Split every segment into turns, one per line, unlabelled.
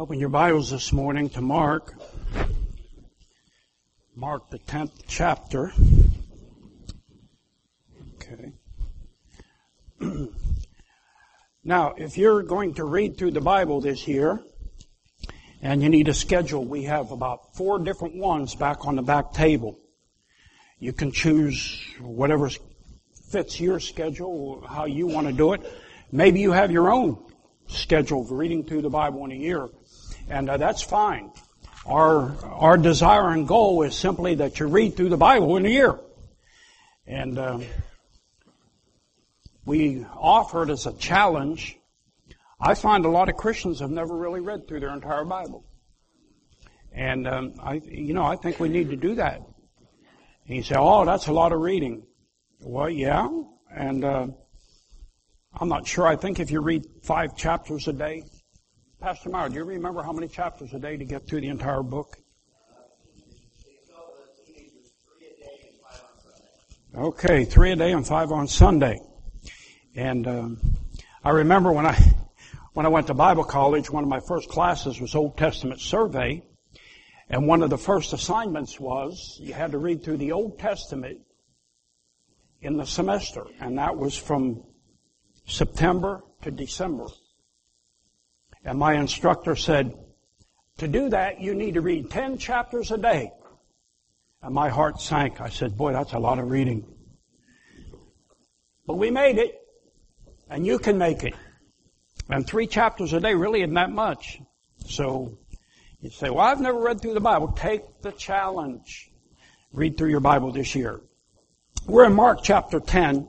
Open your Bibles this morning to Mark the 10th chapter. Okay. Now, if you're going to read through the Bible this year, and you need a schedule, we have about 4 different ones back on the back table. You can choose whatever fits your schedule, how you want to do it. Maybe you have your own schedule for reading through the Bible in a year, and that's fine. Our desire and goal is simply that you read through the Bible in a year. And we offer it as a challenge. I find a lot of Christians have never really read through their entire Bible. And I think we need to do that. And you say, oh, that's a lot of reading. Well, yeah, and I'm not sure. I think if you read 5 chapters a day, Pastor Meyer, do you remember how many chapters a day to get through the entire book? Okay, 3 a day and 5 on Sunday. And I remember when I went to Bible college, one of my first classes was Old Testament survey, and one of the first assignments was you had to read through the Old Testament in the semester, and that was from September to December. And my instructor said, to do that, you need to read 10 chapters a day. And my heart sank. I said, boy, that's a lot of reading. But we made it, and you can make it. And 3 chapters a day really isn't that much. So you say, well, I've never read through the Bible. Take the challenge. Read through your Bible this year. We're in Mark chapter 10.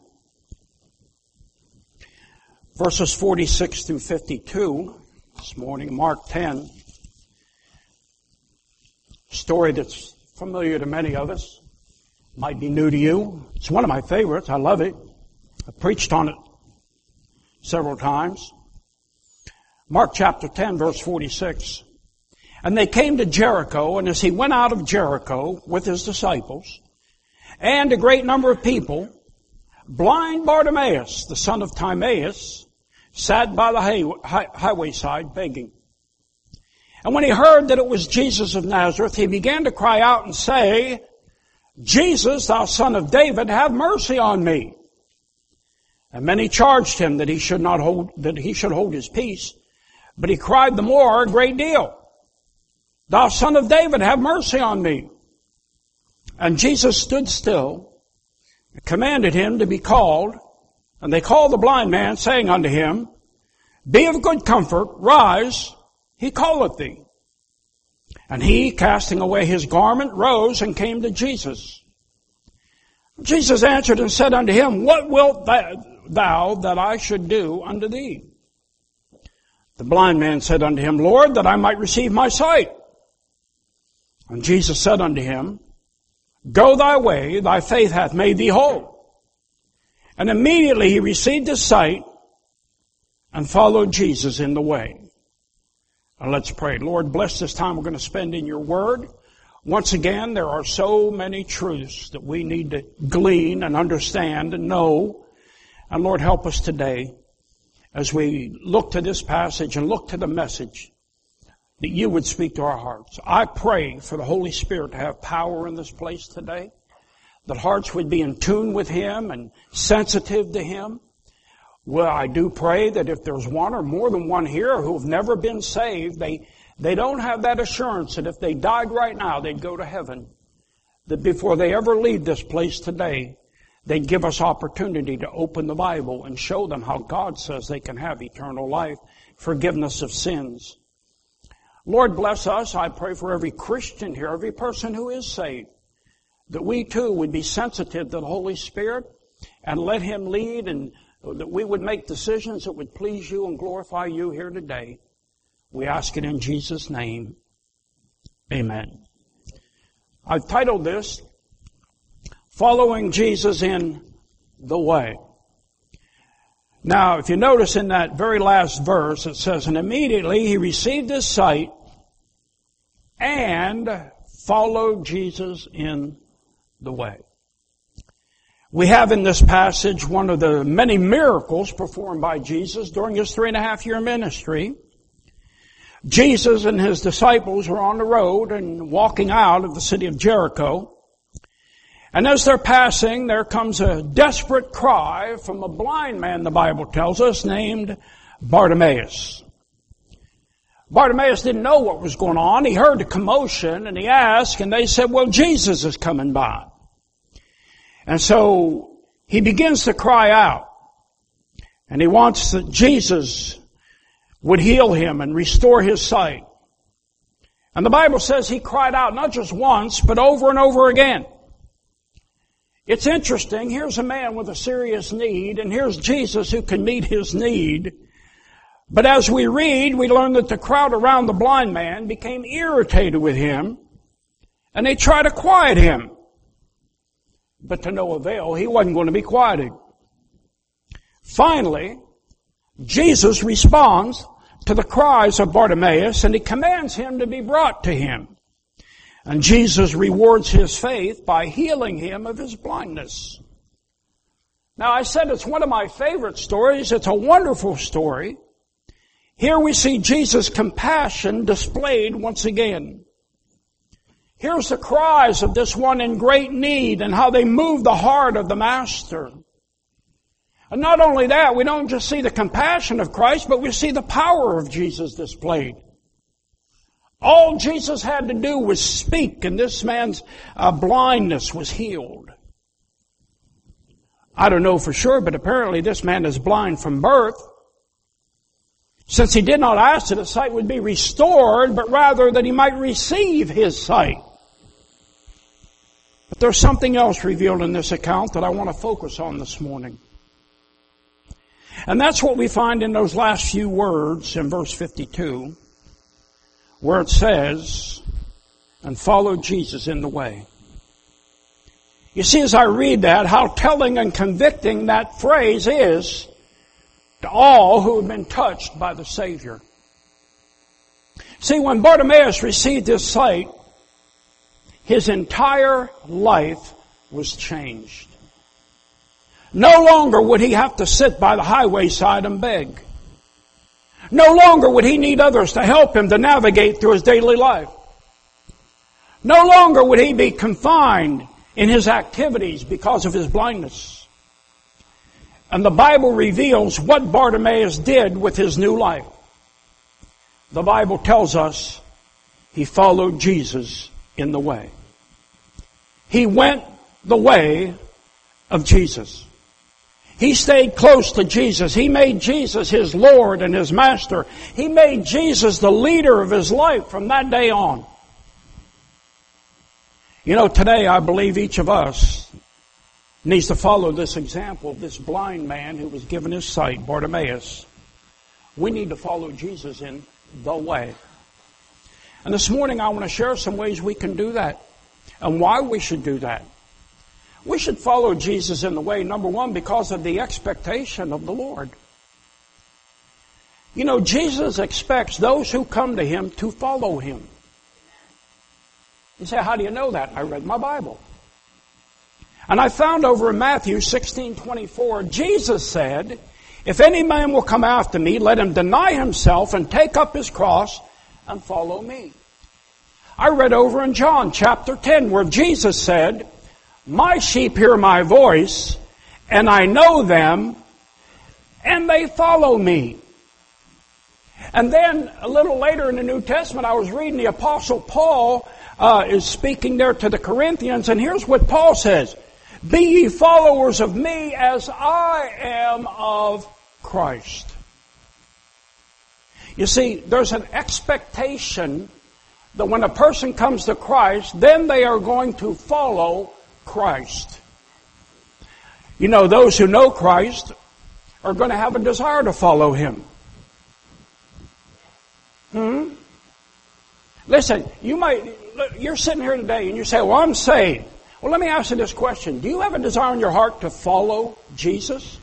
Verses 46 through 52 this morning, Mark 10. Story that's familiar to many of us. Might be new to you. It's one of my favorites. I love it. I preached on it several times. Mark chapter 10, verse 46. And they came to Jericho, and as he went out of Jericho with his disciples, and a great number of people, blind Bartimaeus, the son of Timaeus, sat by the highway side begging. And when he heard that it was Jesus of Nazareth, he began to cry out and say, Jesus, thou son of David, have mercy on me. And many charged him that he should hold his peace. But he cried the more a great deal, Thou son of David, have mercy on me. And Jesus stood still, and commanded him to be called. And they called the blind man, saying unto him, Be of good comfort, rise, he calleth thee. And he, casting away his garment, rose and came to Jesus. Jesus answered and said unto him, What wilt thou that I should do unto thee? The blind man said unto him, Lord, that I might receive my sight. And Jesus said unto him, Go thy way, thy faith hath made thee whole. And immediately he received his sight and followed Jesus in the way. Now let's pray. Lord, bless this time we're going to spend in your word. Once again, there are so many truths that we need to glean and understand and know. And Lord, help us today as we look to this passage and look to the message that you would speak to our hearts. I pray for the Holy Spirit to have power in this place today, that hearts would be in tune with him and sensitive to him. Well, I do pray that if there's one or more than one here who have never been saved, they don't have that assurance that if they died right now, they'd go to heaven. That before they ever leave this place today, they'd give us opportunity to open the Bible and show them how God says they can have eternal life, forgiveness of sins. Lord, bless us. I pray for every Christian here, every person who is saved, that we too would be sensitive to the Holy Spirit and let him lead, and that we would make decisions that would please you and glorify you here today. We ask it in Jesus' name. Amen. I've titled this, Following Jesus in the Way. Now, if you notice in that very last verse, it says, And immediately he received his sight and followed Jesus in the way. We have in this passage one of the many miracles performed by Jesus during his 3.5-year ministry. Jesus and his disciples were on the road and walking out of the city of Jericho. And as they're passing, there comes a desperate cry from a blind man, the Bible tells us, named Bartimaeus. Bartimaeus didn't know what was going on. He heard the commotion and he asked, and they said, well, Jesus is coming by. And so he begins to cry out. And he wants that Jesus would heal him and restore his sight. And the Bible says he cried out not just once, but over and over again. It's interesting. Here's a man with a serious need, and here's Jesus who can meet his need. But as we read, we learn that the crowd around the blind man became irritated with him, and they tried to quiet him. But to no avail, he wasn't going to be quieted. Finally, Jesus responds to the cries of Bartimaeus, and he commands him to be brought to him. And Jesus rewards his faith by healing him of his blindness. Now, I said it's one of my favorite stories. It's a wonderful story. Here we see Jesus' compassion displayed once again. Here's the cries of this one in great need and how they move the heart of the Master. And not only that, we don't just see the compassion of Christ, but we see the power of Jesus displayed. All Jesus had to do was speak, and this man's blindness was healed. I don't know for sure, but apparently this man is blind from birth. Since he did not ask that his sight would be restored, but rather that he might receive his sight. But there's something else revealed in this account that I want to focus on this morning. And that's what we find in those last few words in verse 52, where it says, and follow Jesus in the way. You see, as I read that, how telling and convicting that phrase is to all who have been touched by the Savior. See, when Bartimaeus received his sight, his entire life was changed. No longer would he have to sit by the highway side and beg. No longer would he need others to help him to navigate through his daily life. No longer would he be confined in his activities because of his blindness. And the Bible reveals what Bartimaeus did with his new life. The Bible tells us he followed Jesus in the way. He went the way of Jesus. He stayed close to Jesus. He made Jesus his Lord and his Master. He made Jesus the leader of his life from that day on. You know, today I believe each of us needs to follow this example of this blind man who was given his sight, Bartimaeus. We need to follow Jesus in the way. And this morning I want to share some ways we can do that and why we should do that. We should follow Jesus in the way, number one, because of the expectation of the Lord. You know, Jesus expects those who come to Him to follow Him. You say, how do you know that? I read my Bible. And I found over in Matthew 16:24, Jesus said, if any man will come after me, let him deny himself and take up his cross and follow me. I read over in John chapter 10 where Jesus said, my sheep hear my voice, and I know them, and they follow me. And then a little later in the New Testament, I was reading the Apostle Paul is speaking there to the Corinthians, and here's what Paul says. Be ye followers of me as I am of Christ. You see, there's an expectation that when a person comes to Christ, then they are going to follow Christ. You know, those who know Christ are going to have a desire to follow Him. Listen, you're sitting here today and you say, well, I'm saved. Well, let me ask you this question. Do you have a desire in your heart to follow Jesus?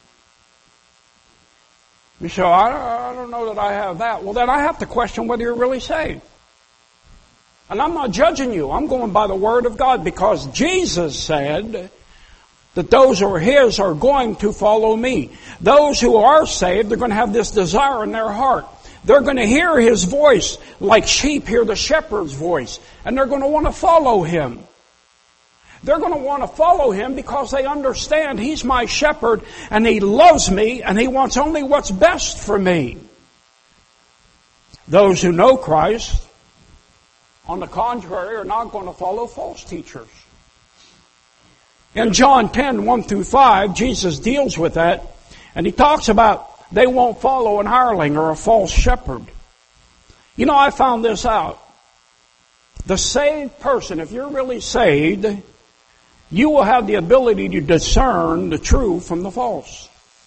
You say, I don't know that I have that. Well, then I have to question whether you're really saved. And I'm not judging you. I'm going by the Word of God because Jesus said that those who are His are going to follow me. Those who are saved, they're going to have this desire in their heart. They're going to hear His voice like sheep hear the shepherd's voice. And they're going to want to follow Him. They're going to want to follow Him because they understand He's my shepherd and He loves me and He wants only what's best for me. Those who know Christ, on the contrary, are not going to follow false teachers. In John 10, 1 through 5, Jesus deals with that, and He talks about they won't follow an hireling or a false shepherd. You know, I found this out. The saved person, if you're really saved, you will have the ability to discern the true from the false.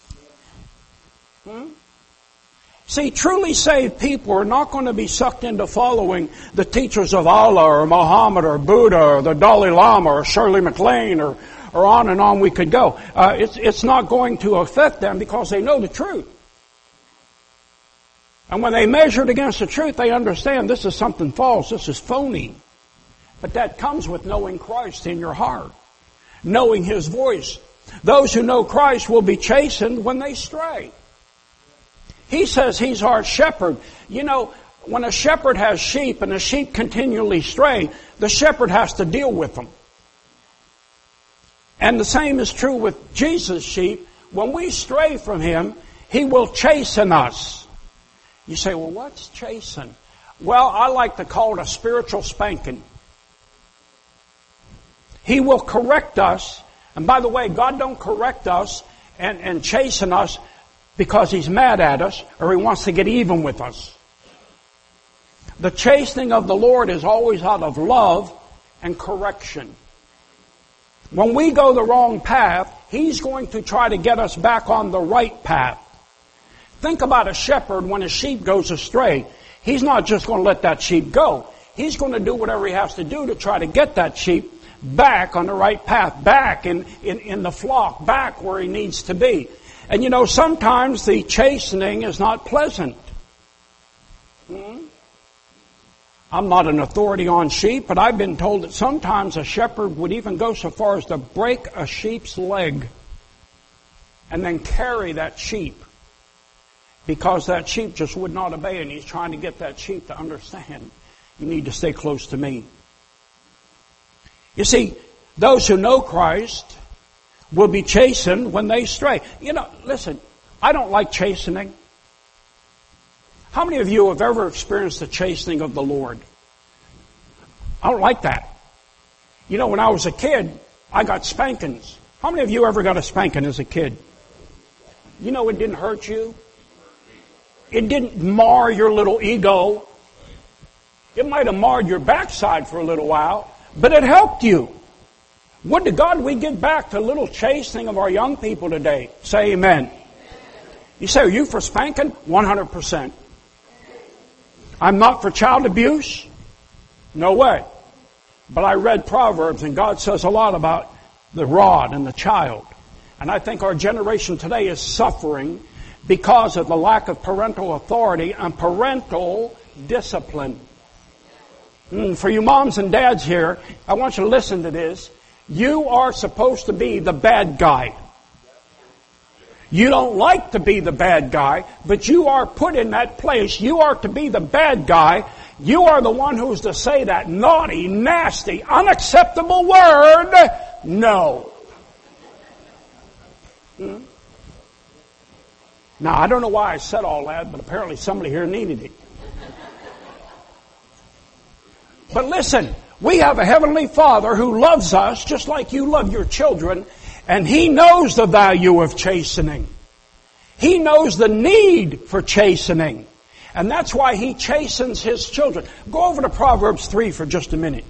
See, truly saved people are not going to be sucked into following the teachers of Allah or Muhammad or Buddha or the Dalai Lama or Shirley MacLaine or on and on we could go. It's not going to affect them because they know the truth. And when they measure it against the truth, they understand this is something false, this is phony. But that comes with knowing Christ in your heart, knowing His voice. Those who know Christ will be chastened when they stray. He says He's our shepherd. You know, when a shepherd has sheep and the sheep continually stray, the shepherd has to deal with them. And the same is true with Jesus' sheep. When we stray from Him, He will chasten us. You say, well, what's chasten? Well, I like to call it a spiritual spanking. He will correct us. And by the way, God don't correct us and chasten us because He's mad at us or He wants to get even with us. The chastening of the Lord is always out of love and correction. When we go the wrong path, He's going to try to get us back on the right path. Think about a shepherd when a sheep goes astray. He's not just going to let that sheep go. He's going to do whatever He has to do to try to get that sheep back on the right path, back in the flock, back where he needs to be. And you know, sometimes the chastening is not pleasant. I'm not an authority on sheep, but I've been told that sometimes a shepherd would even go so far as to break a sheep's leg and then carry that sheep because that sheep just would not obey, and he's trying to get that sheep to understand, you need to stay close to me. You see, those who know Christ will be chastened when they stray. You know, listen, I don't like chastening. How many of you have ever experienced the chastening of the Lord? I don't like that. You know, when I was a kid, I got spankings. How many of you ever got a spanking as a kid? You know, it didn't hurt you. It didn't mar your little ego. It might have marred your backside for a little while, but it helped you. Would to God we get back to a little chastening of our young people today. Say amen. You say, are you for spanking? 100%. I'm not for child abuse? No way. But I read Proverbs, and God says a lot about the rod and the child. And I think our generation today is suffering because of the lack of parental authority and parental discipline. For you moms and dads here, I want you to listen to this. You are supposed to be the bad guy. You don't like to be the bad guy, but you are put in that place. You are to be the bad guy. You are the one who's to say that naughty, nasty, unacceptable word, no. Now, I don't know why I said all that, but apparently somebody here needed it. But listen, we have a Heavenly Father who loves us just like you love your children, and He knows the value of chastening. He knows the need for chastening. And that's why He chastens His children. Go over to Proverbs 3 for just a minute.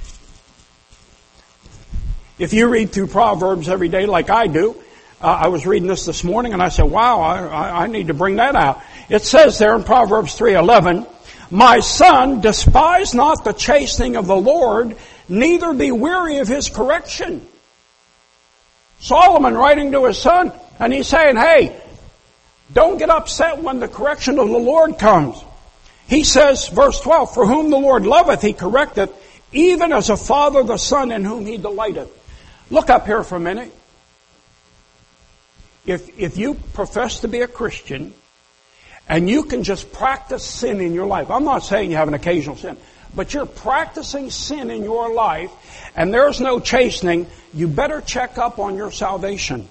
If you read through Proverbs every day like I do, I was reading this morning and I said, wow, I need to bring that out. It says there in Proverbs 3:11, my son, despise not the chastening of the Lord, neither be weary of His correction. Solomon writing to his son, and he's saying, hey, don't get upset when the correction of the Lord comes. He says, verse 12, for whom the Lord loveth, He correcteth, even as a father the son in whom He delighteth. Look up here for a minute. If you profess to be a Christian, and you can just practice sin in your life. I'm not saying you have an occasional sin, but you're practicing sin in your life, and there's no chastening, you better check up on your salvation.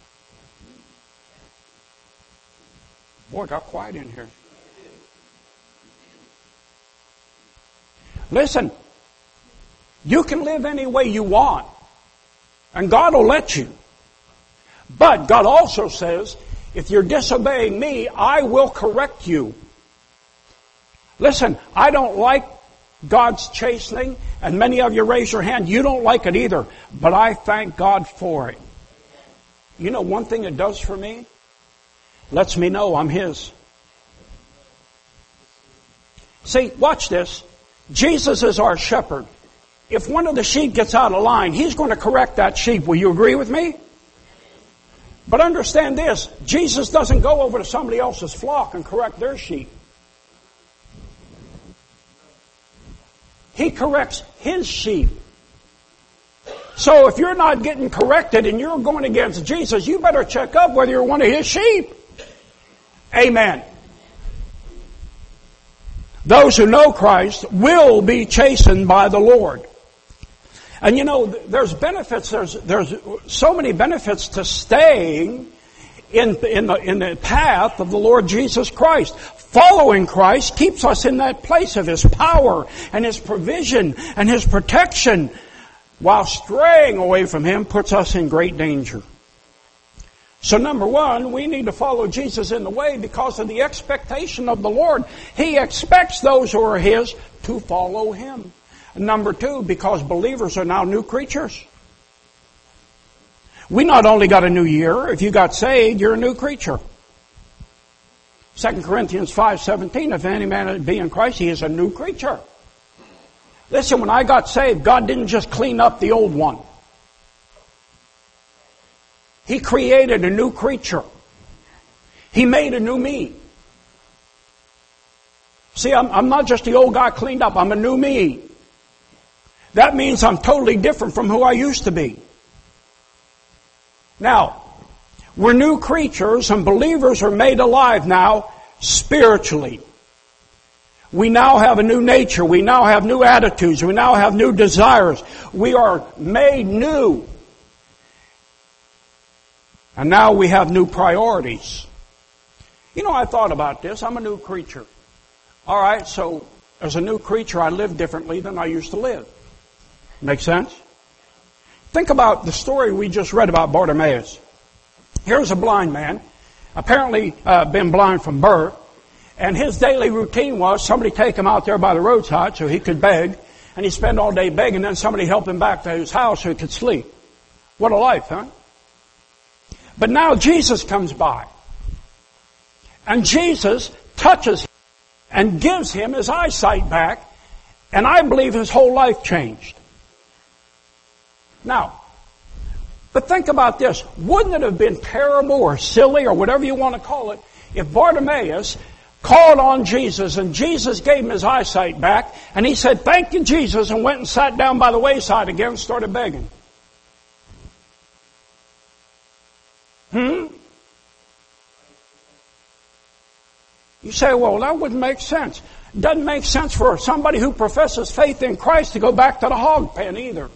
Boy, it got quiet in here. Listen, you can live any way you want, and God will let you. But God also says, if you're disobeying me, I will correct you. Listen, I don't like God's chastening, and many of you raise your hand. You don't like it either, but I thank God for it. You know one thing it does for me? Lets me know I'm His. See, watch this. Jesus is our shepherd. If one of the sheep gets out of line, He's going to correct that sheep. Will you agree with me? But understand this, Jesus doesn't go over to somebody else's flock and correct their sheep. He corrects His sheep. So if you're not getting corrected and you're going against Jesus, you better check up whether you're one of His sheep. Amen. Those who know Christ will be chastened by the Lord. And you know, there's benefits, there's so many benefits to staying in the path of the Lord Jesus Christ. Following Christ keeps us in that place of His power and His provision and His protection, while straying away from Him puts us in great danger. So number one, we need to follow Jesus in the way because of the expectation of the Lord. He expects those who are His to follow Him. Number two, because believers are now new creatures. We not only got a new year, if you got saved, you're a new creature. 2 Corinthians 5:17, if any man be in Christ, he is a new creature. Listen, when I got saved, God didn't just clean up the old one. He created a new creature. He made a new me. See, I'm not just the old guy cleaned up. I'm a new me. That means I'm totally different from who I used to be. Now, we're new creatures, and believers are made alive now spiritually. We now have a new nature. We now have new attitudes. We now have new desires. We are made new. And now we have new priorities. You know, I thought about this. I'm a new creature. All right, so as a new creature, I live differently than I used to live. Make sense? Think about the story we just read about Bartimaeus. Here's a blind man, apparently been blind from birth, and his daily routine was somebody take him out there by the roadside so he could beg, and he'd spend all day begging, and then somebody help him back to his house so he could sleep. What a life, huh? But now Jesus comes by, and Jesus touches him and gives him his eyesight back, and I believe his whole life changed. Now, but think about this. Wouldn't it have been terrible or silly or whatever you want to call it if Bartimaeus called on Jesus and Jesus gave him his eyesight back and he said, "Thank you, Jesus," and went and sat down by the wayside again and started begging? You say, well, that wouldn't make sense. It doesn't make sense for somebody who professes faith in Christ to go back to the hog pen either.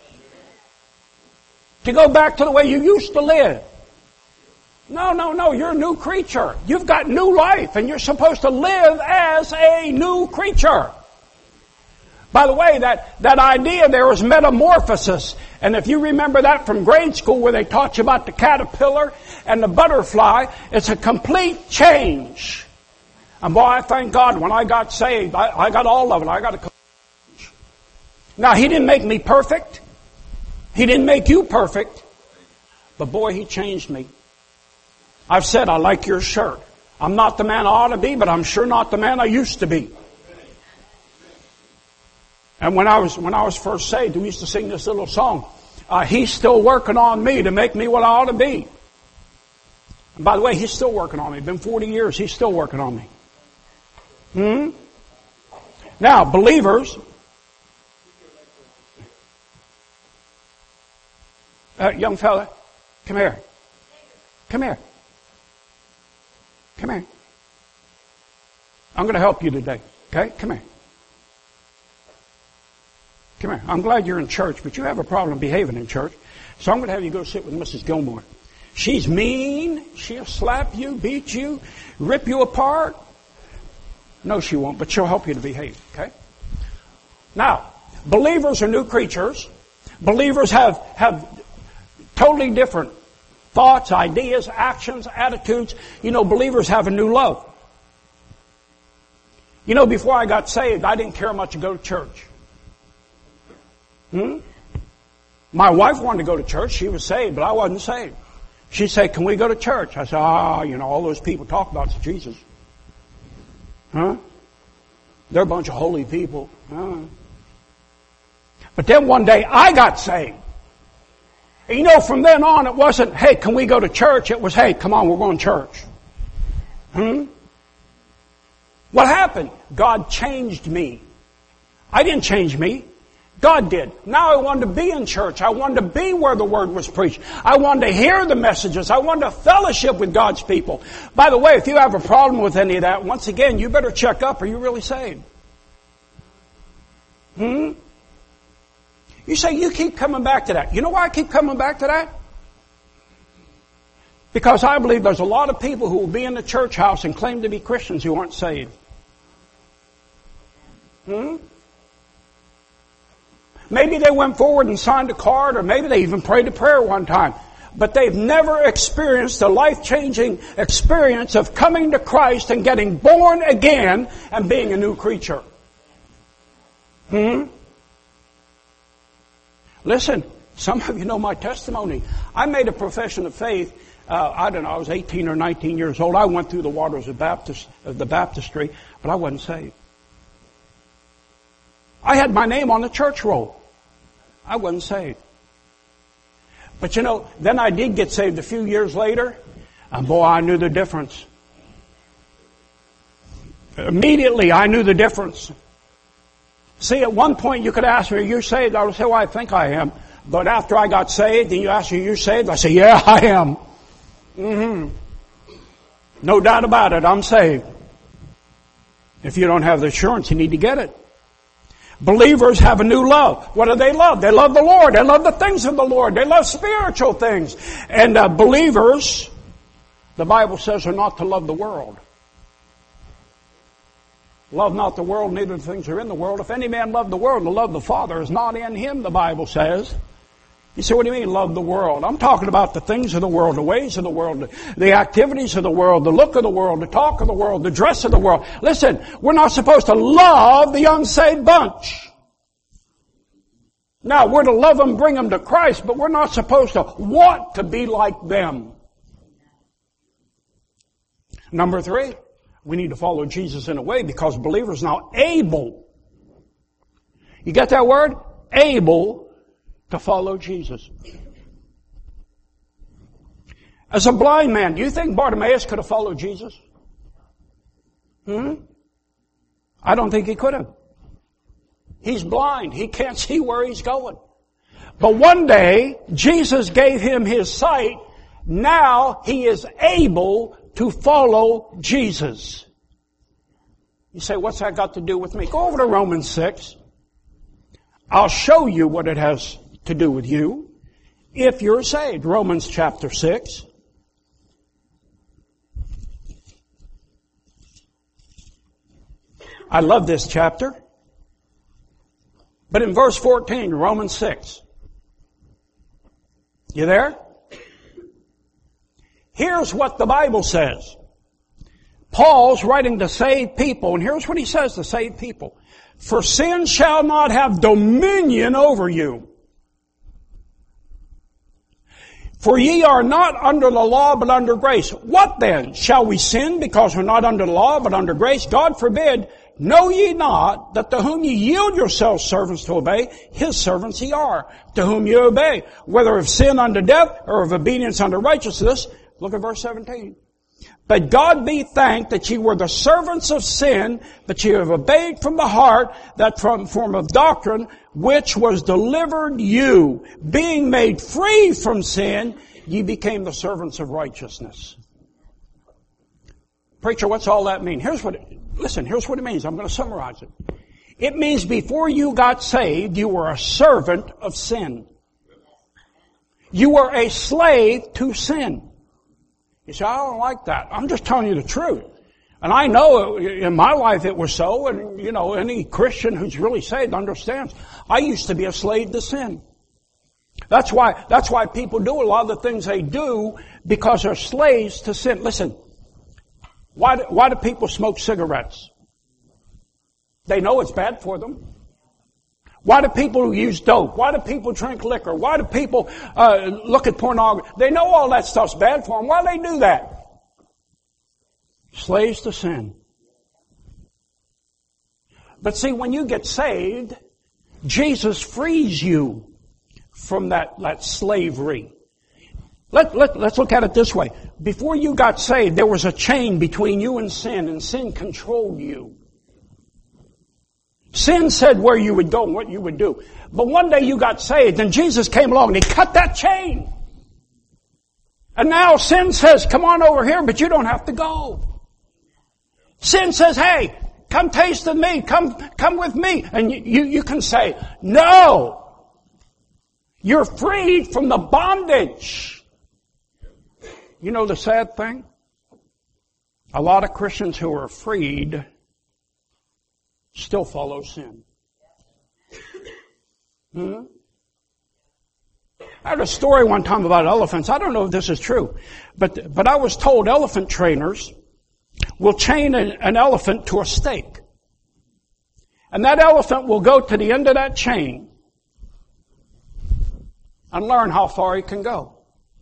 To go back to the way you used to live. No, you're a new creature. You've got new life, and you're supposed to live as a new creature. By the way, that idea there is metamorphosis. And if you remember that from grade school where they taught you about the caterpillar and the butterfly, it's a complete change. And boy, I thank God when I got saved, I got all of it. I got a complete change. Now, He didn't make me perfect. He didn't make you perfect. But boy, He changed me. I've said, I like your shirt. I'm not the man I ought to be, but I'm sure not the man I used to be. And when I was first saved, we used to sing this little song. He's still working on me to make me what I ought to be. And by the way, He's still working on me. It's been 40 years. He's still working on me. Now, believers, young fella, come here. Come here. Come here. I'm going to help you today. Okay? Come here. Come here. I'm glad you're in church, but you have a problem behaving in church. So I'm going to have you go sit with Mrs. Gilmore. She's mean. She'll slap you, beat you, rip you apart. No, she won't, but she'll help you to behave. Okay? Now, believers are new creatures. Believers have totally different thoughts, ideas, actions, attitudes. You know, believers have a new love. You know, before I got saved, I didn't care much to go to church. My wife wanted to go to church. She was saved, but I wasn't saved. She said, "Can we go to church?" I said, all those people talk about is Jesus. Huh? They're a bunch of holy people. But then one day I got saved. And you know, from then on, it wasn't, "Hey, can we go to church?" It was, "Hey, come on, we're going to church." What happened? God changed me. I didn't change me. God did. Now I wanted to be in church. I wanted to be where the Word was preached. I wanted to hear the messages. I wanted to fellowship with God's people. By the way, if you have a problem with any of that, once again, you better check up. Are you really saved? You say, you keep coming back to that. You know why I keep coming back to that? Because I believe there's a lot of people who will be in the church house and claim to be Christians who aren't saved. Maybe they went forward and signed a card, or maybe they even prayed a prayer one time. But they've never experienced the life-changing experience of coming to Christ and getting born again and being a new creature. Listen, some of you know my testimony. I made a profession of faith. I was 18 or 19 years old. I went through the waters of the baptistry, but I wasn't saved. I had my name on the church roll. I wasn't saved. But you know, then I did get saved a few years later, and boy, I knew the difference. Immediately, I knew the difference. See, at one point you could ask me, "Are you saved?" I would say, "Well, I think I am." But after I got saved, and you ask me, "Are you saved?" I say, "Yeah, I am." No doubt about it, I'm saved. If you don't have the assurance, you need to get it. Believers have a new love. What do they love? They love the Lord. They love the things of the Lord. They love spiritual things. And believers, the Bible says, are not to love the world. Love not the world, neither the things that are in the world. If any man love the world, the love of the Father is not in him, the Bible says. You say, "What do you mean, love the world?" I'm talking about the things of the world, the ways of the world, the activities of the world, the look of the world, the talk of the world, the dress of the world. Listen, we're not supposed to love the unsaved bunch. Now, we're to love them, bring them to Christ, but we're not supposed to want to be like them. Number 3, we need to follow Jesus in a way because believers are now able. You get that word? Able to follow Jesus. As a blind man, do you think Bartimaeus could have followed Jesus? I don't think he could have. He's blind. He can't see where he's going. But one day, Jesus gave him his sight. Now he is able to follow Jesus. You say, "What's that got to do with me?" Go over to Romans 6. I'll show you what it has to do with you if you're saved. Romans chapter 6. I love this chapter. But in verse 14, Romans 6. You there? Here's what the Bible says. Paul's writing to saved people, and here's what he says to saved people. "For sin shall not have dominion over you. For ye are not under the law, but under grace. What then? Shall we sin because we're not under the law, but under grace? God forbid. Know ye not that to whom ye yield yourselves servants to obey, his servants ye are, to whom ye obey, whether of sin unto death or of obedience unto righteousness." Look at verse 17. "But God be thanked that ye were the servants of sin, but ye have obeyed from the heart that form of doctrine which was delivered you. Being made free from sin, ye became the servants of righteousness." Preacher, what's all that mean? Here's what Listen, here's what it means. I'm going to summarize it. It means before you got saved, you were a servant of sin. You were a slave to sin. You say, I don't like that. I'm just telling you the truth. And I know in my life it was so, and any Christian who's really saved understands. I used to be a slave to sin. That's why people do a lot of the things they do, because they're slaves to sin. Listen, why do people smoke cigarettes? They know it's bad for them. Why do people use dope? Why do people drink liquor? Why do people look at pornography? They know all that stuff's bad for them. Why do they do that? Slaves to sin. But see, when you get saved, Jesus frees you from that slavery. Let's look at it this way. Before you got saved, there was a chain between you and sin controlled you. Sin said where you would go and what you would do. But one day you got saved, and Jesus came along and He cut that chain. And now sin says, come on over here, but you don't have to go. Sin says, hey, come taste of me, come with me. And you can say, no. You're freed from the bondage. You know the sad thing? A lot of Christians who are freed still follow sin. I heard a story one time about elephants. I don't know if this is true, but I was told elephant trainers will chain an elephant to a stake. And that elephant will go to the end of that chain and learn how far he can go.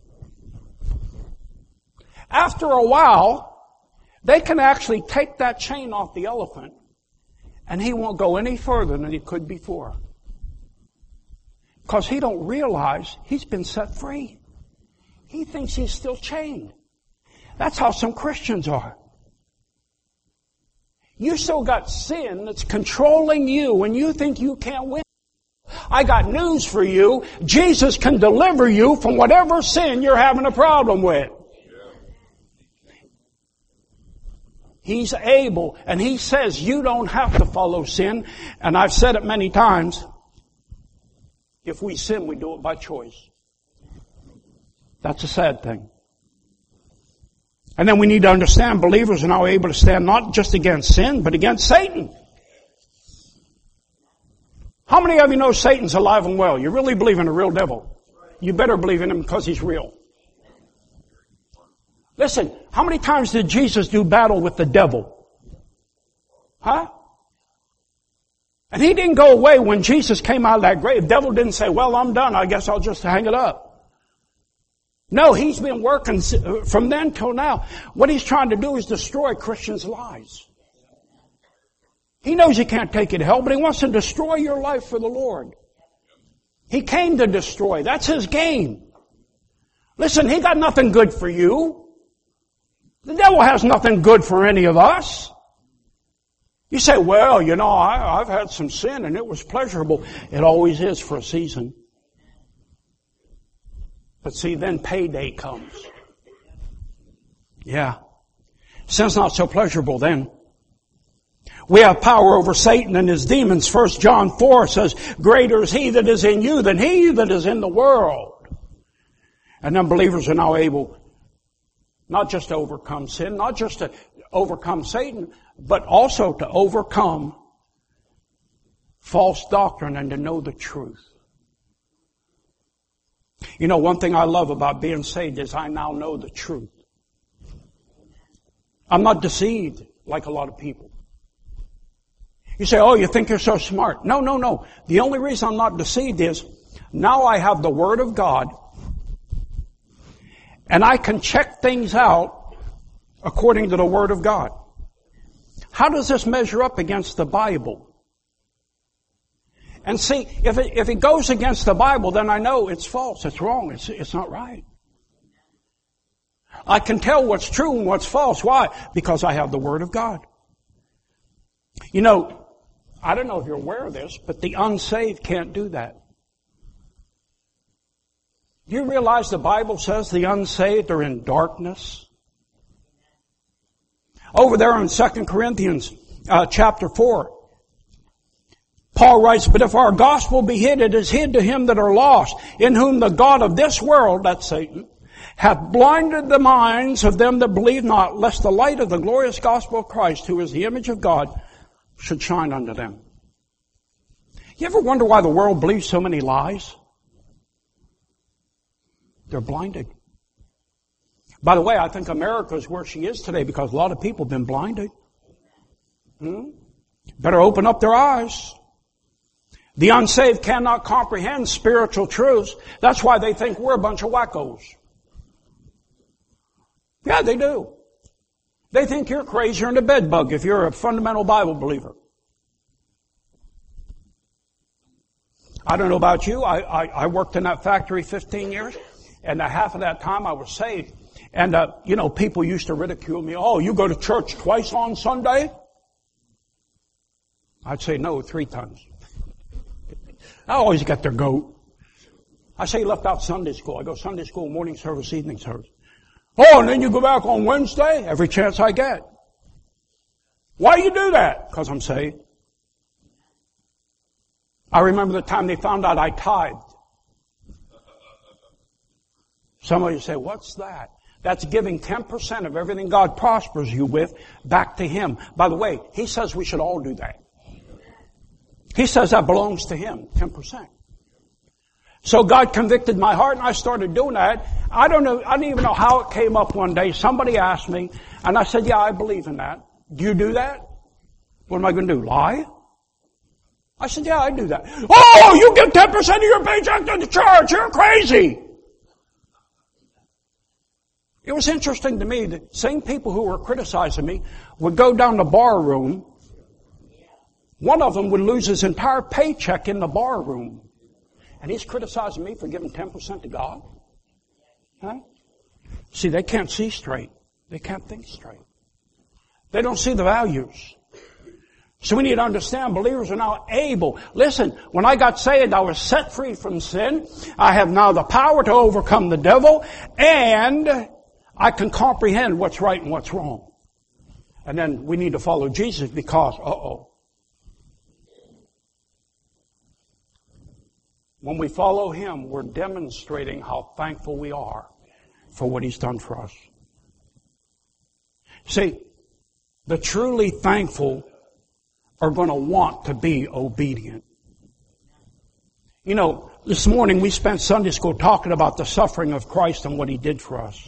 After a while, they can actually take that chain off the elephant, and he won't go any further than he could before. Because he don't realize he's been set free. He thinks he's still chained. That's how some Christians are. You still got sin that's controlling you, and you think you can't win. I got news for you. Jesus can deliver you from whatever sin you're having a problem with. He's able, and He says you don't have to follow sin. And I've said it many times. If we sin, we do it by choice. That's a sad thing. And then we need to understand believers are now able to stand not just against sin, but against Satan. How many of you know Satan's alive and well? You really believe in a real devil. You better believe in him because he's real. Listen, how many times did Jesus do battle with the devil? Huh? And He didn't go away when Jesus came out of that grave. The devil didn't say, well, I'm done. I guess I'll just hang it up. No, He's been working from then till now. What He's trying to do is destroy Christians' lives. He knows He can't take you to hell, but He wants to destroy your life for the Lord. He came to destroy. That's His game. Listen, He got nothing good for you. The devil has nothing good for any of us. You say, well, I've had some sin and it was pleasurable. It always is for a season. But see, then payday comes. Yeah. Sin's not so pleasurable then. We have power over Satan and his demons. 1 John 4 says, greater is He that is in you than he that is in the world. And then believers are now able not just to overcome sin, not just to overcome Satan, but also to overcome false doctrine and to know the truth. One thing I love about being saved is I now know the truth. I'm not deceived like a lot of people. You say, oh, you think you're so smart. No. The only reason I'm not deceived is now I have the Word of God, and I can check things out according to the Word of God. How does this measure up against the Bible? And see, if it goes against the Bible, then I know it's false, it's wrong, it's not right. I can tell what's true and what's false. Why? Because I have the Word of God. I don't know if you're aware of this, but the unsaved can't do that. Do you realize the Bible says the unsaved are in darkness? Over there in 2 Corinthians chapter 4. Paul writes, "But if our gospel be hid, it is hid to him that are lost, in whom the God of this world," that's Satan, "hath blinded the minds of them that believe not, lest the light of the glorious gospel of Christ, who is the image of God, should shine unto them." You ever wonder why the world believes so many lies? They're blinded. By the way, I think America is where she is today because a lot of people have been blinded. Better open up their eyes. The unsaved cannot comprehend spiritual truths. That's why they think we're a bunch of wackos. Yeah, they do. They think you're crazier than a bedbug if you're a fundamental Bible believer. I don't know about you. I worked in that factory 15 years, and half of that time I was saved. And, people used to ridicule me. "Oh, you go to church twice on Sunday?" I'd say no, 3 times. I always get their goat. I say you left out Sunday school. I go Sunday school, morning service, evening service. "Oh, and then you go back on Wednesday?" Every chance I get. "Why you do that?" "Because I'm saved." I remember the time they found out I tithed. Somebody say, "What's that?" That's giving 10% of everything God prospers you with back to Him. By the way, He says we should all do that. He says that belongs to Him, 10%. So God convicted my heart and I started doing that. I don't even know how it came up one day. Somebody asked me and I said, "Yeah, I believe in that." "Do you do that?" "What am I going to do? Lie?" I said, "Yeah, I do that." "Oh, you give 10% of your paycheck to the church. You're crazy." It was interesting to me that same people who were criticizing me would go down the bar room. One of them would lose his entire paycheck in the bar room. And he's criticizing me for giving 10% to God. Huh? See, they can't see straight. They can't think straight. They don't see the values. So we need to understand believers are now able. Listen, when I got saved, I was set free from sin. I have now the power to overcome the devil. And I can comprehend what's right and what's wrong. And then we need to follow Jesus because, when we follow Him, we're demonstrating how thankful we are for what He's done for us. See, the truly thankful are going to want to be obedient. This morning we spent Sunday school talking about the suffering of Christ and what He did for us.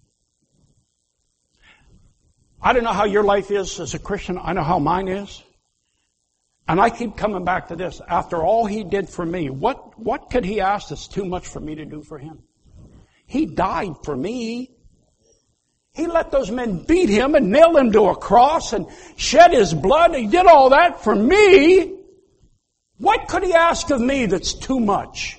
I don't know how your life is as a Christian. I know how mine is. And I keep coming back to this. After all He did for me, what could He ask that's too much for me to do for Him? He died for me. He let those men beat Him and nail Him to a cross and shed His blood. He did all that for me. What could He ask of me that's too much?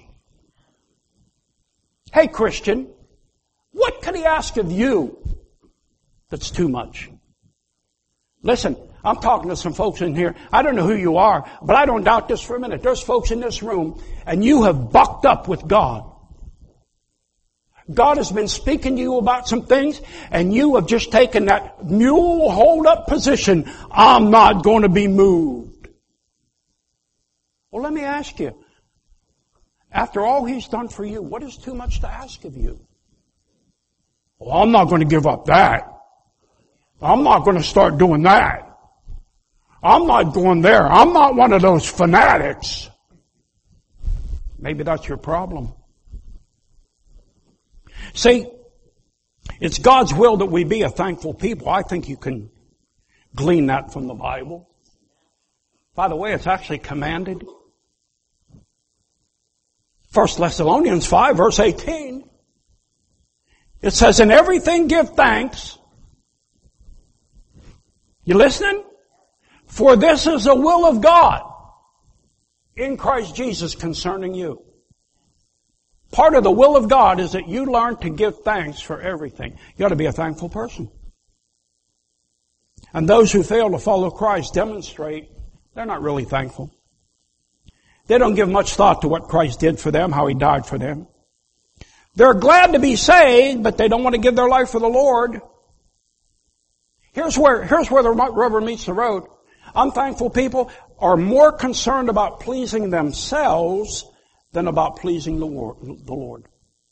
Hey, Christian, what could He ask of you that's too much? Listen, I'm talking to some folks in here. I don't know who you are, but I don't doubt this for a minute. There's folks in this room, and you have bucked up with God. God has been speaking to you about some things, and you have just taken that mule hold-up position. I'm not going to be moved. Well, let me ask you. After all He's done for you, what is too much to ask of you? Well, I'm not going to give up that. I'm not going to start doing that. I'm not going there. I'm not one of those fanatics. Maybe that's your problem. See, it's God's will that we be a thankful people. I think you can glean that from the Bible. By the way, it's actually commanded. 1 Thessalonians 5, verse 18. It says, "In everything give thanks." You listening? "For this is the will of God in Christ Jesus concerning you." Part of the will of God is that you learn to give thanks for everything. You ought to be a thankful person. And those who fail to follow Christ demonstrate they're not really thankful. They don't give much thought to what Christ did for them, how He died for them. They're glad to be saved, but they don't want to give their life for the Lord. Here's where the rubber meets the road. Unthankful people are more concerned about pleasing themselves than about pleasing the Lord.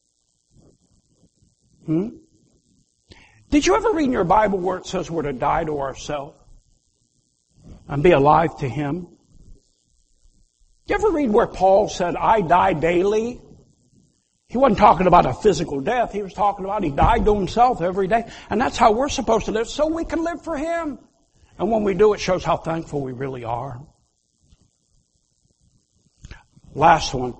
Did you ever read in your Bible where it says we're to die to ourselves and be alive to Him? Did you ever read where Paul said, I die daily? He wasn't talking about a physical death. He was talking about he died to himself every day. And that's how we're supposed to live, so we can live for Him. And when we do, it shows how thankful we really are. Last one.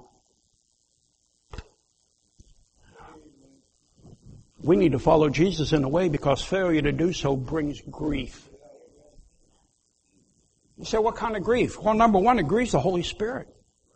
We need to follow Jesus in a way because failure to do so brings grief. You say, what kind of grief? Well, number one, it grieves the Holy Spirit.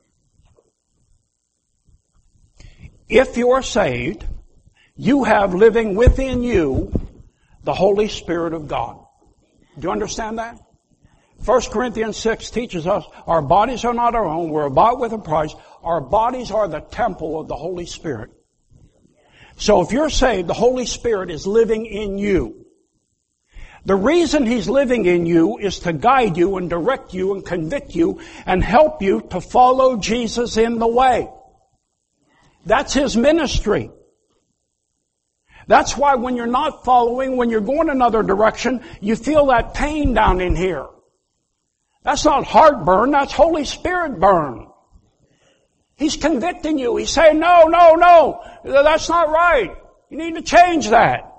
If you're saved, you have living within you the Holy Spirit of God. Do you understand that? 1 Corinthians 6 teaches us our bodies are not our own. We're bought with a price. Our bodies are the temple of the Holy Spirit. So if you're saved, the Holy Spirit is living in you. The reason He's living in you is to guide you and direct you and convict you and help you to follow Jesus in the way. That's His ministry. That's why when you're not following, when you're going another direction, you feel that pain down in here. That's not heartburn, that's Holy Spirit burn. He's convicting you. He's saying, no, that's not right. You need to change that.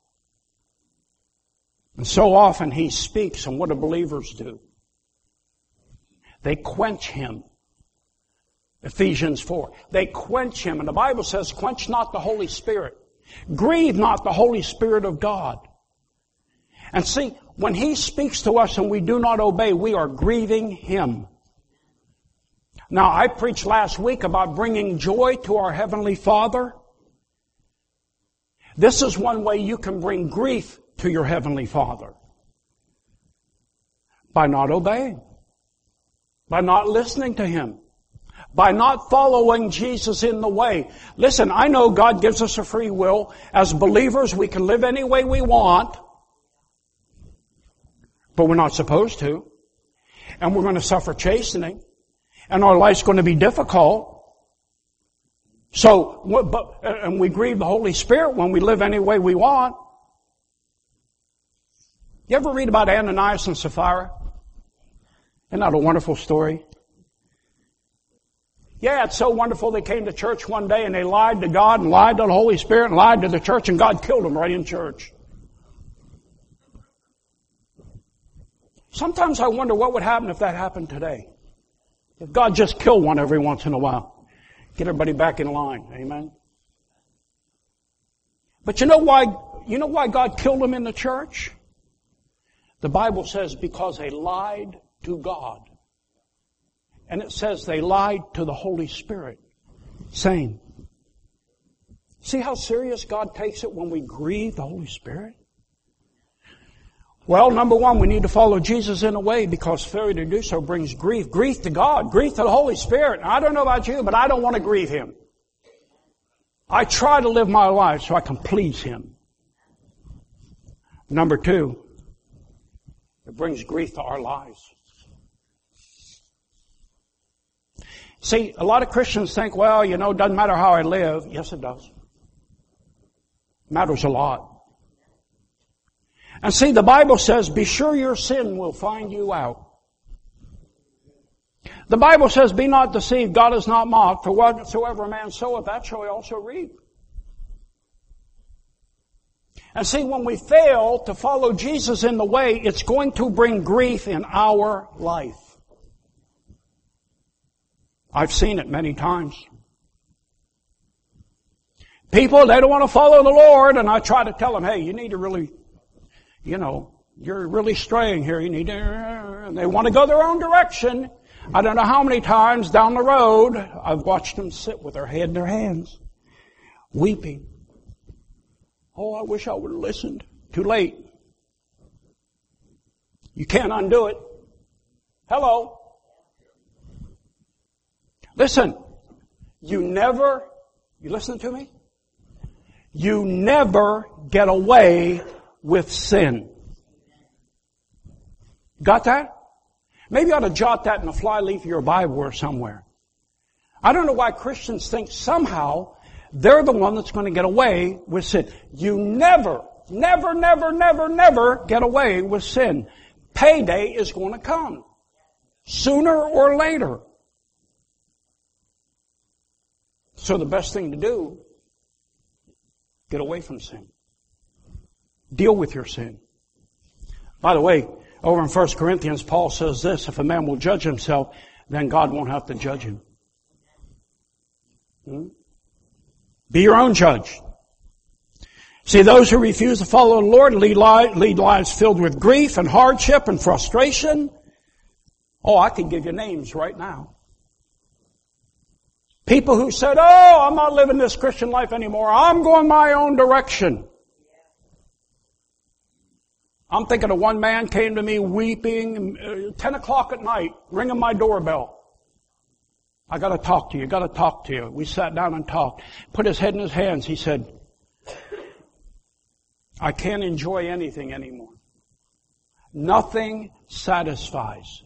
And so often He speaks, and what do believers do? They quench Him. Ephesians 4. They quench Him. And the Bible says, quench not the Holy Spirit. Grieve not the Holy Spirit of God. And see, when He speaks to us and we do not obey, we are grieving Him. Now, I preached last week about bringing joy to our Heavenly Father. This is one way you can bring grief to your Heavenly Father. By not obeying. By not listening to Him. By not following Jesus in the way. Listen, I know God gives us a free will. As believers, we can live any way we want. But we're not supposed to. And we're going to suffer chastening. And our life's going to be difficult. And we grieve the Holy Spirit when we live any way we want. You ever read about Ananias and Sapphira? Isn't that a wonderful story? Yeah, it's so wonderful. They came to church one day and they lied to God and lied to the Holy Spirit and lied to the church, and God killed them right in church. Sometimes I wonder what would happen if that happened today. If God just killed one every once in a while. Get everybody back in line. Amen? But you know why God killed them in the church? The Bible says because they lied to God. And it says they lied to the Holy Spirit. Same. See how serious God takes it when we grieve the Holy Spirit? Well, number one, we need to follow Jesus in a way because failure to do so brings grief. Grief to God, grief to the Holy Spirit. Now, I don't know about you, but I don't want to grieve Him. I try to live my life so I can please Him. Number two, it brings grief to our lives. See, a lot of Christians think, well, it doesn't matter how I live. Yes, it does. It matters a lot. And see, the Bible says, be sure your sin will find you out. The Bible says, be not deceived, God is not mocked, for whatsoever a man soweth, that shall he also reap. And see, when we fail to follow Jesus in the way, it's going to bring grief in our life. I've seen it many times. People, they don't want to follow the Lord, and I try to tell them, hey, you need to really, you're really straying here. You need to, and they want to go their own direction. I don't know how many times down the road I've watched them sit with their head in their hands, weeping. Oh, I wish I would have listened. Too late. You can't undo it. Hello. Listen, you listen to me? You never get away with sin. Got that? Maybe you ought to jot that in the flyleaf of your Bible or somewhere. I don't know why Christians think somehow they're the one that's going to get away with sin. You never get away with sin. Payday is going to come. Sooner or later. So the best thing to do, get away from sin. Deal with your sin. By the way, over in 1 Corinthians, Paul says this, if a man will judge himself, then God won't have to judge him. Be your own judge. See, those who refuse to follow the Lord lead lives filled with grief and hardship and frustration. Oh, I can give you names right now. People who said, oh, I'm not living this Christian life anymore. I'm going my own direction. I'm thinking of one man came to me weeping, 10 o'clock at night, ringing my doorbell. I got to talk to you. We sat down and talked. Put his head in his hands. He said, I can't enjoy anything anymore. Nothing satisfies.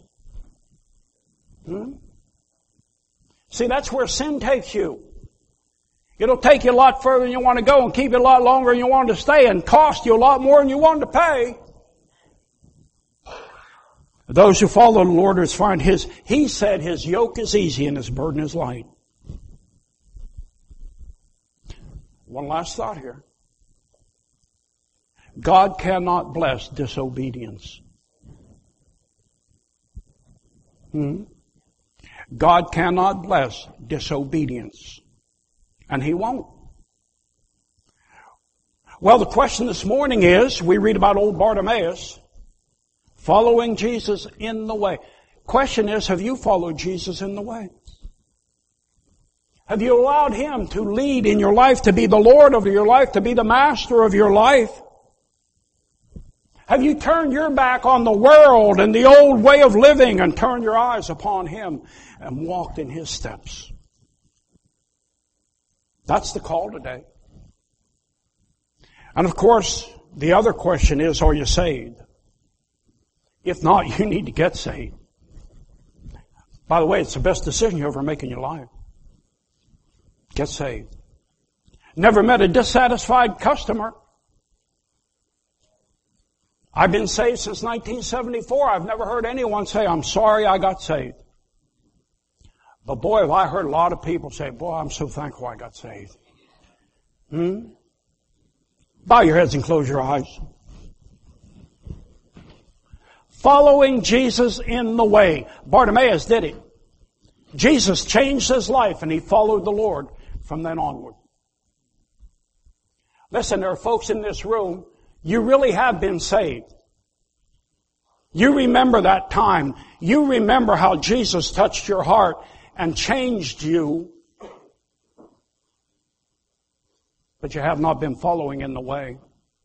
See, that's where sin takes you. It'll take you a lot further than you want to go and keep you a lot longer than you want to stay and cost you a lot more than you want to pay. Those who follow the Lord is find He said His yoke is easy and His burden is light. One last thought here. God cannot bless disobedience. God cannot bless disobedience. And He won't. Well, the question this morning is, we read about old Bartimaeus following Jesus in the way. Question is, have you followed Jesus in the way? Have you allowed Him to lead in your life, to be the Lord of your life, to be the master of your life? Have you turned your back on the world and the old way of living and turned your eyes upon Him and walked in His steps? That's the call today. And of course, the other question is, are you saved? If not, you need to get saved. By the way, it's the best decision you ever make in your life. Get saved. Never met a dissatisfied customer. I've been saved since 1974. I've never heard anyone say, I'm sorry I got saved. But boy, have I heard a lot of people say, boy, I'm so thankful I got saved. Bow your heads and close your eyes. Following Jesus in the way. Bartimaeus did it. Jesus changed his life and he followed the Lord from then onward. Listen, there are folks in this room, you really have been saved. You remember that time. You remember how Jesus touched your heart and changed you. But you have not been following in the way.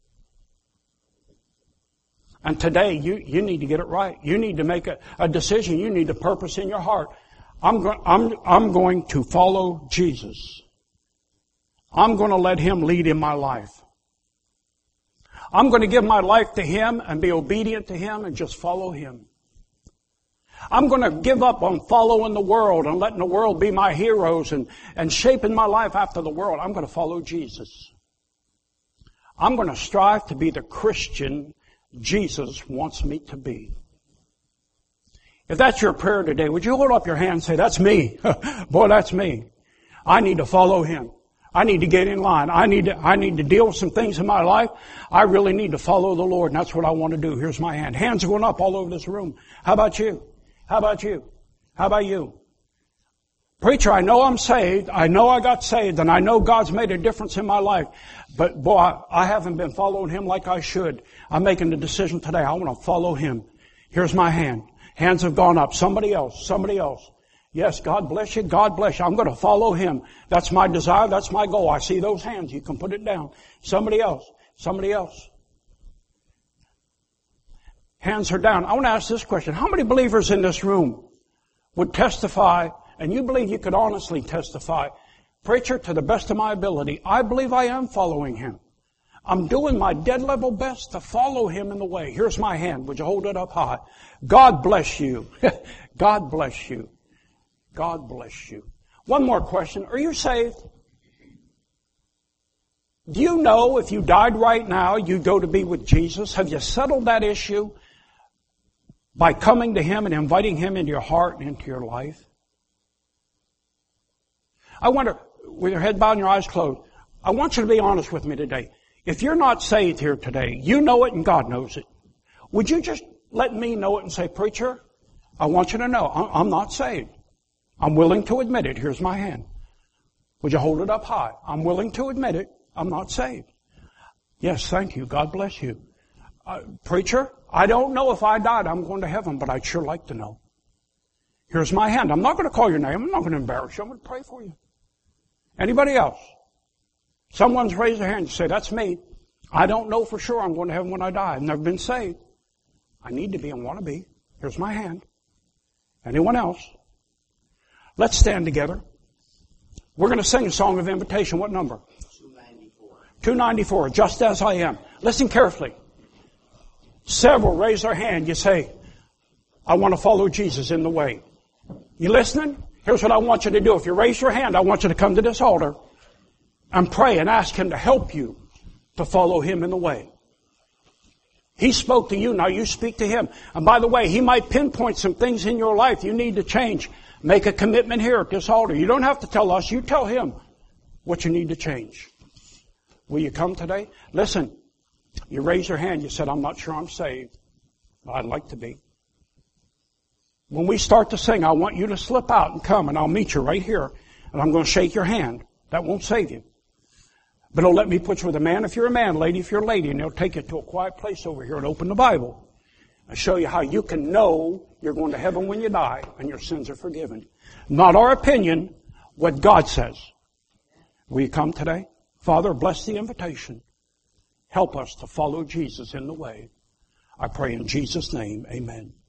And today, you need to get it right. You need to make a decision. You need to purpose in your heart. I'm going to follow Jesus. I'm going to let Him lead in my life. I'm going to give my life to Him and be obedient to Him and just follow Him. I'm going to give up on following the world and letting the world be my heroes and shaping my life after the world. I'm going to follow Jesus. I'm going to strive to be the Christian Jesus wants me to be. If that's your prayer today, would you hold up your hand and say, that's me. Boy, that's me. I need to follow Him. I need to get in line. I need to deal with some things in my life. I really need to follow the Lord, and that's what I want to do. Here's my hand. Hands are going up all over this room. How about you? How about you? How about you? Preacher, I know I'm saved. I know I got saved, and I know God's made a difference in my life. But boy, I haven't been following Him like I should. I'm making the decision today. I want to follow Him. Here's my hand. Hands have gone up. Somebody else. Somebody else. Yes, God bless you. God bless you. I'm going to follow Him. That's my desire. That's my goal. I see those hands. You can put it down. Somebody else. Somebody else. Hands are down. I want to ask this question. How many believers in this room would testify, and you believe you could honestly testify, preacher, to the best of my ability, I believe I am following Him. I'm doing my dead level best to follow Him in the way. Here's my hand. Would you hold it up high? God bless you. God bless you. God bless you. One more question. Are you saved? Do you know if you died right now, you'd go to be with Jesus? Have you settled that issue by coming to Him and inviting Him into your heart and into your life? I wonder, with your head bowed and your eyes closed, I want you to be honest with me today. If you're not saved here today, you know it and God knows it. Would you just let me know it and say, preacher, I want you to know I'm not saved. I'm willing to admit it. Here's my hand. Would you hold it up high? I'm willing to admit it. I'm not saved. Yes, thank you. God bless you. Preacher, I don't know if I died I'm going to heaven, but I'd sure like to know. Here's my hand. I'm not going to call your name. I'm not going to embarrass you. I'm going to pray for you. Anybody else? Someone's raised their hand and say, that's me. I don't know for sure I'm going to heaven when I die. I've never been saved. I need to be and want to be. Here's my hand. Anyone else? Let's stand together. We're going to sing a song of invitation. What number? 294. Just as I am. Listen carefully. Several raise their hand. You say, I want to follow Jesus in the way. You listening? Here's what I want you to do. If you raise your hand, I want you to come to this altar and pray and ask Him to help you to follow Him in the way. He spoke to you, now you speak to Him. And by the way, He might pinpoint some things in your life you need to change. Make a commitment here at this altar. You don't have to tell us, you tell Him what you need to change. Will you come today? Listen, you raise your hand, you said, I'm not sure I'm saved, but I'd like to be. When we start to sing, I want you to slip out and come, and I'll meet you right here, and I'm going to shake your hand. That won't save you. But it'll let me put you with a man if you're a man, lady if you're a lady, and they'll take you to a quiet place over here and open the Bible and show you how you can know you're going to heaven when you die and your sins are forgiven. Not our opinion, what God says. Will you come today? Father, bless the invitation. Help us to follow Jesus in the way. I pray in Jesus' name, amen.